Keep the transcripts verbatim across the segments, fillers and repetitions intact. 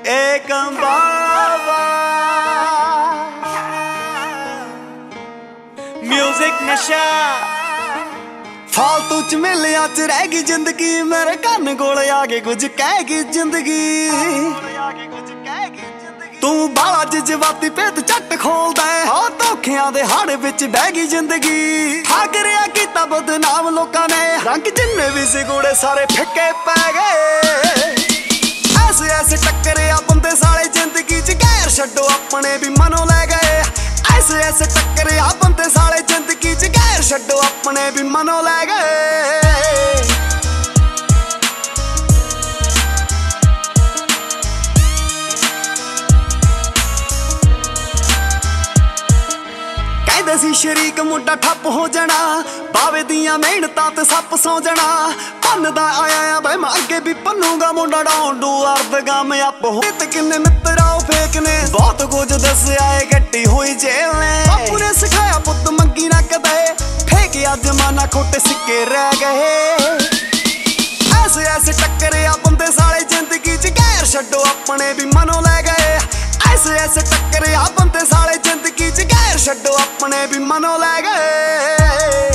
एक बाबा म्यूजिक नशा फालतू च मिलिया च रह गई जिंदगी मेरे कन्न कोल आके कुछ कह गई जिंदगी तू बाला जज्बाती पेत झट खोलदा है हाँ धोखियां दे हाड़ विच बह गई जिंदगी हागरिया कीता बदनाम लोकां ने रंग जिन्ने भी सी गोड़े सारे फिक्के पै गए ऐसे ऐसे टक्करिया बंदे साले जिंदगी च गैर छड्डो अपने भी मनो ले गए ऐसे ऐसे टक्करिया बंदे साले जिंदगी च गैर छड्डो अपने भी मनो ले गए सी शरीक मुंडा ठप हो जाना बावे दियां मेहनतां ते सप सौ जाना भन्नदा आया भाई मैं अगे भी भन्नूगा मुंडा डाउन टू अर्थ कामयाब हो ते किन्ने मित्तरा फेक ने बहुत कुछ दस्या है गट्टी हुई जेल ने बापू ने सिखाया पुत्त मंगी ना कदे फेंकिया जमाना खोटे सिक्के रह गए ऐसे ऐसे टक्करिया बंदे साले जिंदगी च गैर छड्डो अपने भी मनो ले गए ऐसे ऐसे टक्करिया बंदे साले जिंदगी च गैर छड्डो अपने भी मनो ले गए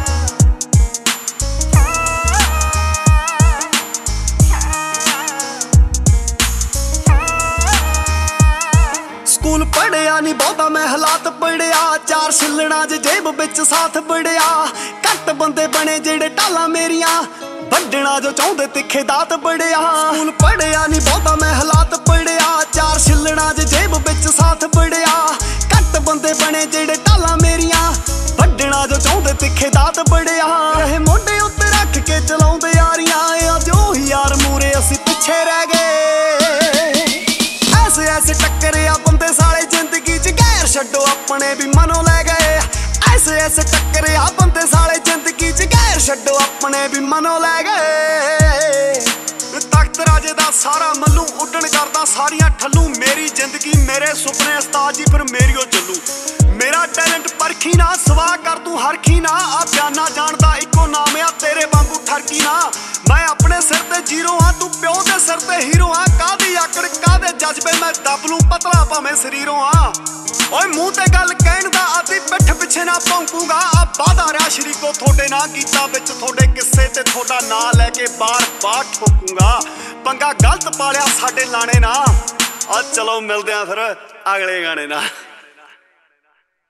स्कूल पढ़िया नहीं बहुता मैं हालात पढ़िया चार छिलना च जेब बिच साथ बड़िया घट बंदे बने जेड़े टाला मेरिया वड्डना जो चाहते तिखे दात बड़िया स्कूल पढ़िया नहीं बहुता मैं हालात पढ़िया चार छिलना च जेब बिच साथ बड़िया घट बंदे बने जेड़े टाला मेरिया वड्डना जो चाहते तिखे दात बड़िया रहे मोढे उत्ते रख के चलाउंदे यारियां अज ओही यार मूरे असीं पिछे रह गए ऐसे ऐसे टक्करिया बंदे साले जिंदगी च गैर छड्डो अपने भी मनो ले गए ऐसे ऐसे टक्करिया बंदे साले जिंदगी च गैर छड्डो अपने भी मनो ले गए तख्त राजे दा सारा मल्लू उड्डण करदा सारियां ठल्लू मेरी जिंदगी मेरे सुपने उस्ताद जी पर मेरियो चलू मेरा टैलेंट परखी ना सवा कर तू हरखी ना आ बयाना जानदा इको नाम आ तेरे वांगू ठरकी ना मैं अपने सिर ते जीरो हाँ तू प्यो दे सिर ते हीरो हाँ कादी आकड़ कादे जज्बे मैं दब लूं पतला भावें शरीरों हाँ ओए मुंह ते गल कहण दा आदी पिठ पिछे ना भौंकूगा आ वादा रहा शरीको थोड़े ना कीता विच थोड़े किस्से ते थोड़ा ना लैके बार बार ठोकूंगा पंगा गलत पालिया साडे लाने ना आ चलो मिलदे आ फिर अगले गाने ना।